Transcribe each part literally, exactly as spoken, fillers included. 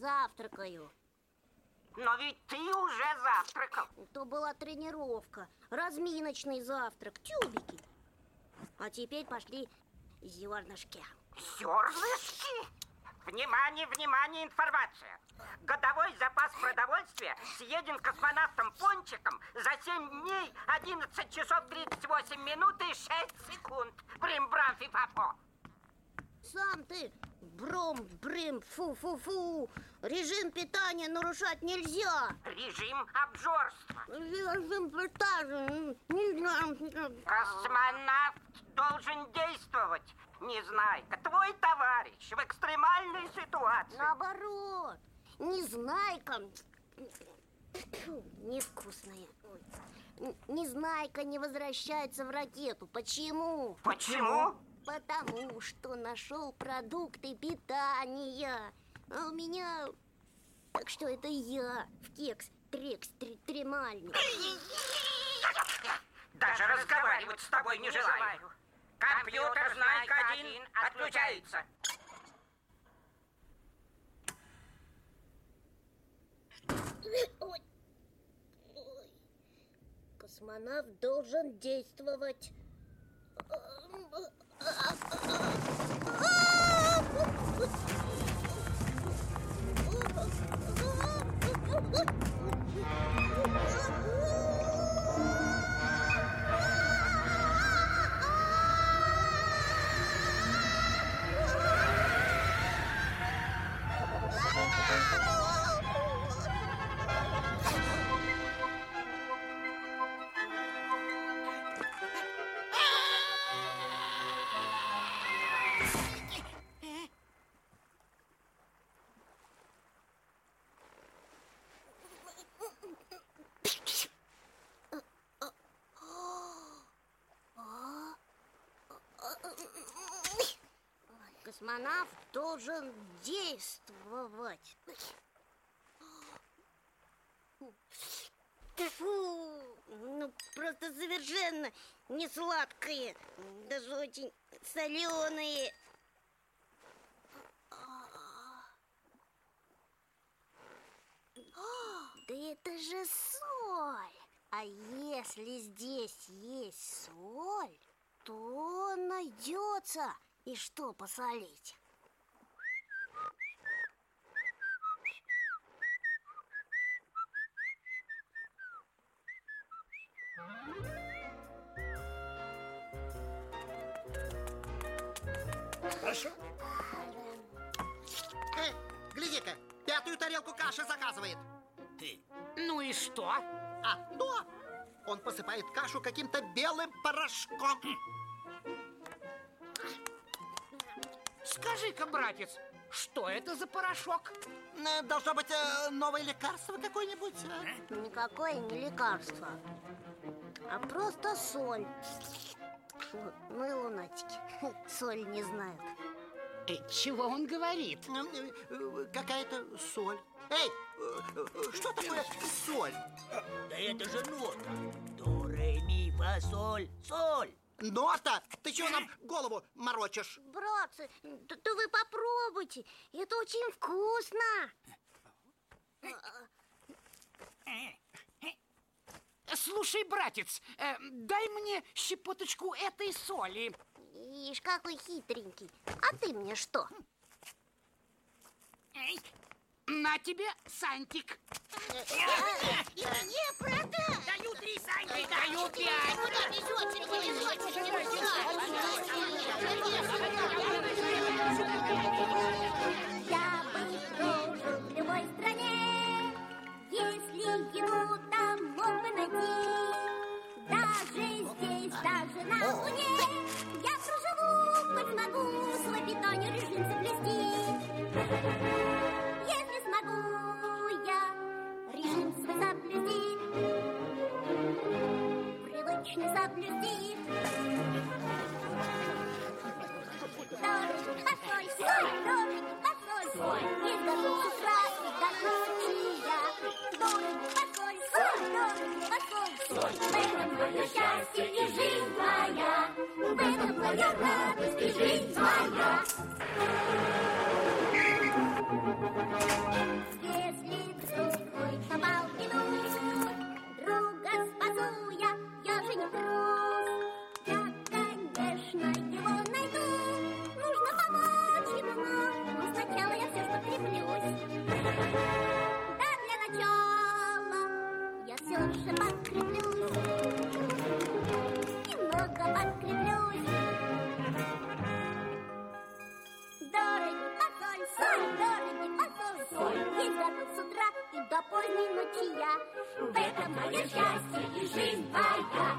завтракаю. Но ведь ты уже завтракал. То была тренировка, разминочный завтрак, тюбики. А теперь пошли зернышки. Зернышки? Внимание, внимание, информация. Годовой запас продовольствия съеден космонавтом Пончиком за семь дней, одиннадцать часов тридцать восемь минут и шесть секунд. Брим-брам, фи-фа-фо. Сам ты, бром-брим, фу-фу-фу. Режим питания нарушать нельзя. Режим обжорства. Режим питания, не знаю. Космонавт должен действовать. Незнайка, твой товарищ в экстремальной ситуации. Наоборот, Незнайка невкусная. Незнайка не возвращается в ракету. Почему? Почему? Потому что нашел продукты питания. А у меня... Так что это я в кекс, трекс, тремальник. Даже разговаривать с тобой не желаю. Компьютер Знайка один отключается. Ой. Ой. Космонавт должен действовать. Космонавт должен действовать. Фу, ну просто совершенно не сладкие, даже очень соленые. Да это же соль. А если здесь есть соль, то найдется и что посолить. Хорошо. Эй, гляди-ка, пятую тарелку каши заказывает. Ты. Ну и что? А то он посыпает кашу каким-то белым порошком. Скажи-ка, братец, что это за порошок? Э, Должно быть э, новое лекарство какое-нибудь. а? Никакое не лекарство, а просто соль. Ну и лунатики. Соль не знают. Э, чего он говорит? Э, э, Какая-то соль. Эй, э, э, что такое соль? Да это же нота. До, ре, ми, фа, соль, соль. Нота? Ты чего нам голову морочишь? Братцы, да, да вы попробуйте. Это очень вкусно. Слушай, братец, э, дай мне щепоточку этой соли. Ишь, какой хитренький. А ты мне что? На тебе сантик. И мне продать. Даю три сантика. Даю пять. Без очереди, без очереди, Я бы прожил в любой стране, если ему там мог бы найти. Даже здесь, даже на Луне, я проживу, хоть могу свой питание режим соблюсти. Если смогу я режим свой соблюсти, привычный соблюсти. Дождь, посоль, соль, дождь, посоль, соль, не сгожу с утра до ночи я. Дождь, посоль, соль, дождь, посоль, соль, в этом твое счастье и жизнь твоя, в этом твоя радость и жизнь твоя. работал с утра и до поздней ночи я. В этом мое счастье и жизнь моя.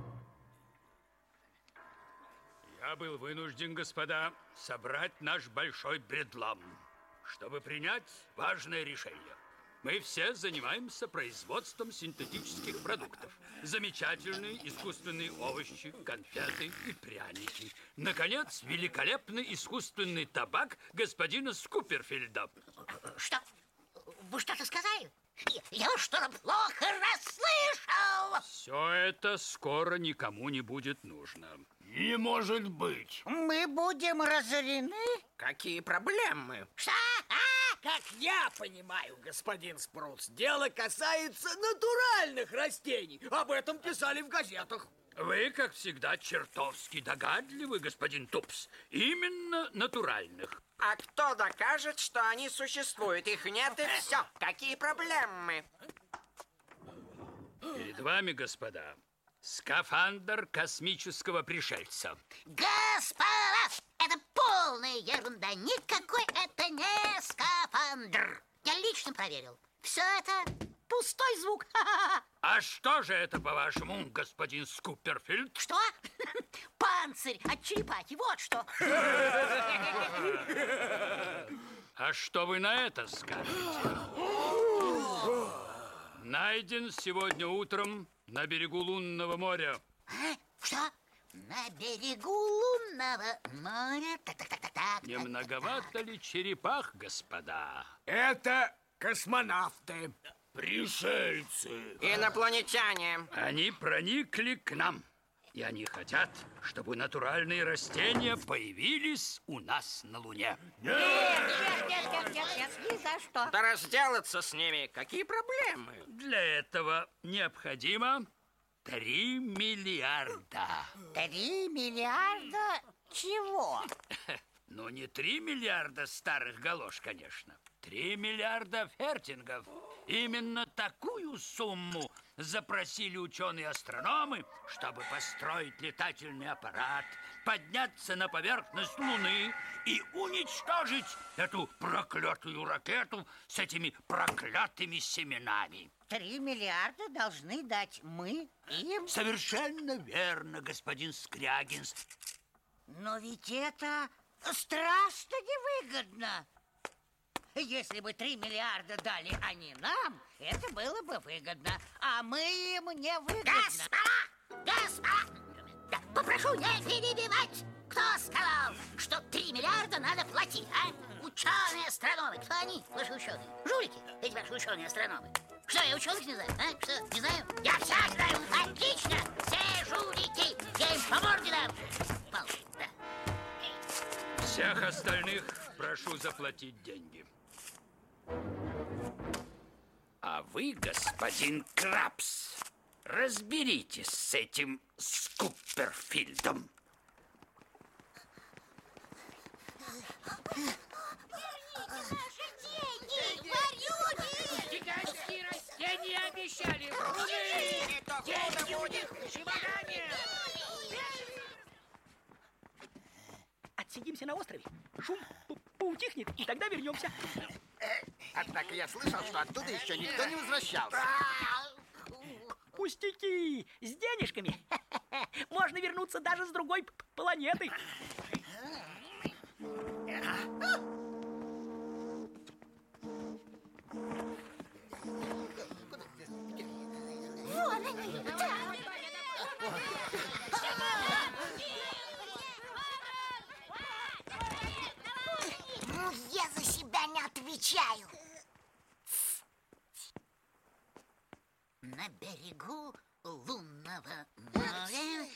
Я был вынужден, господа, собрать наш большой бредлам, чтобы принять важное решение. Мы все занимаемся производством синтетических продуктов. Замечательные искусственные овощи, конфеты и пряники. Наконец, великолепный искусственный табак господина Скуперфильда. Что? Вы что-то сказали? Я что-то плохо расслышал. Все это скоро никому не будет нужно. Не может быть. Мы будем разорены? Какие проблемы? Что? Как я понимаю, господин Спрутс, дело касается натуральных растений. Об этом писали в газетах. Вы, как всегда, чертовски догадливы, господин Тупс. Именно натуральных. А кто докажет, что они существуют? Их нет и все. Какие проблемы? Перед вами, господа, скафандр космического пришельца. Господа, это полная ерунда. Никакой это не скафандр. Я лично проверил. Все это пустой звук. А что же это, по-вашему, господин Скуперфильд? Что? Панцирь от черепахи, вот что. А что вы на это скажете? Найден сегодня утром на берегу лунного моря. А? Что? На берегу лунного моря? Так-так-так-так. Не многовато ли черепах, господа? Это космонавты. Пришельцы. Инопланетяне. Они проникли к нам. И они хотят, чтобы натуральные растения появились у нас на Луне. Нет, нет, нет, нет, нет, нет, ни за что. Да разделаться с ними. Какие проблемы? Для этого необходимо три миллиарда. Три миллиарда чего? Ну, не три миллиарда старых галош, конечно. Три миллиарда фертингов. Именно такую сумму запросили ученые-астрономы, чтобы построить летательный аппарат, подняться на поверхность Луны и уничтожить эту проклятую ракету с этими проклятыми семенами. Три миллиарда должны дать мы им? Совершенно верно, господин Скрягинс. Но ведь это страшно невыгодно. Если бы три миллиарда дали они нам, это было бы выгодно, а мы им не выгодно. Господа! Господа! Да, попрошу не перебивать! Кто сказал, что три миллиарда надо платить, а? Ученые-астрономы. Кто они, ваши ученые? Жулики, эти ваши ученые-астрономы. Что, я ученых не знаю, а? Что, не знаю? Я всех знаю! Отлично! Все жулики! Я им по морде дам! Палки, да. Всех остальных прошу заплатить деньги. А вы, господин Крабс, разберитесь с этим Скуперфильдом. Гигантские растения обещали Луны! Деньги у них в чемодане! Отсидимся на острове, шум поутихнет, и тогда вернемся. Однако я слышал, что оттуда еще никто не возвращался. Пустяки! С денежками можно вернуться даже с другой планеты. Вон они, там. Ну, я за себя не отвечаю. На берегу лунного моря.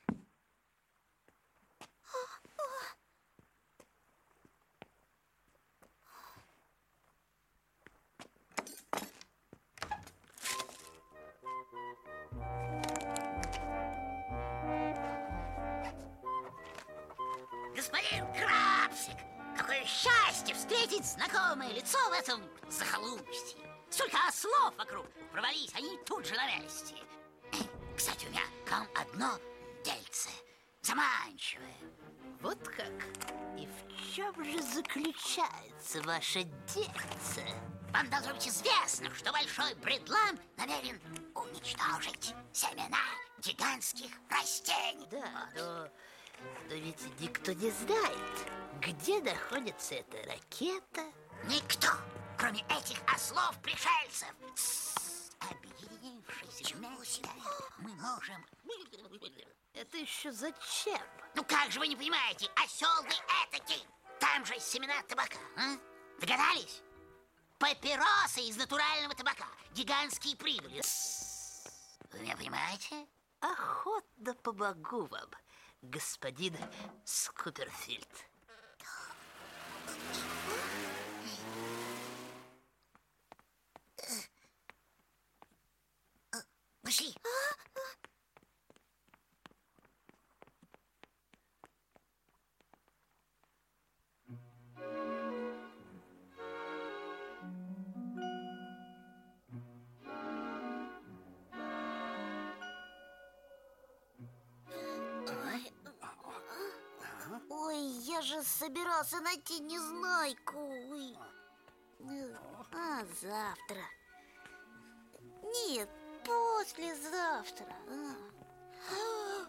Господин Крабсик, какое счастье встретить знакомое лицо в этом захолустье. Столько ослов вокруг, провались они тут же на месте. Кстати, у меня к вам одно дельце, заманчивое. Вот как? И в чем же заключается ваше дельце? Вам должно быть известно, что Большой Бредлам намерен уничтожить семена гигантских растений. Да, но, но ведь никто не знает, где находится эта ракета. Никто, кроме этих ослов-пришельцев. Объединившись вместе, мы можем... Это еще зачем? Ну как же вы не понимаете, осел вы этакий! Там же семена табака, а? Догадались? Папиросы из натурального табака. Гигантские прибыли. Вы меня понимаете? Охотно помогу вам, господин Скуперфильд. Пошли. Ой, я же собирался найти Незнайку. Ой. А завтра? Нет, послезавтра. А.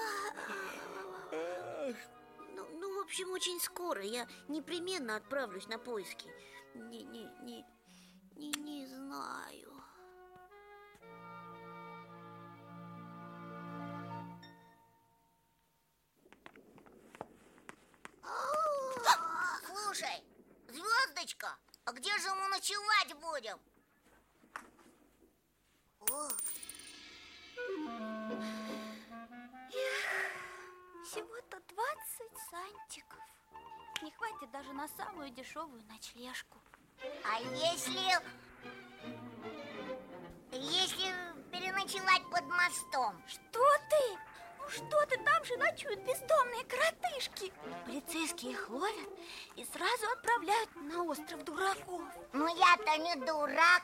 Ну, ну, в общем, очень скоро. Я непременно отправлюсь на поиски. Не, не, не, не, не знаю. Слушай, Звездочка, а где же мы ночевать будем? О. Всего-то двадцать сантиков. Не хватит даже на самую дешевую ночлежку. А если... Если переночевать под мостом? Что ты? Ну что ты, там же ночуют бездомные коротышки. Полицейские их ловят и сразу отправляют на остров дураков. Ну я-то не дурак.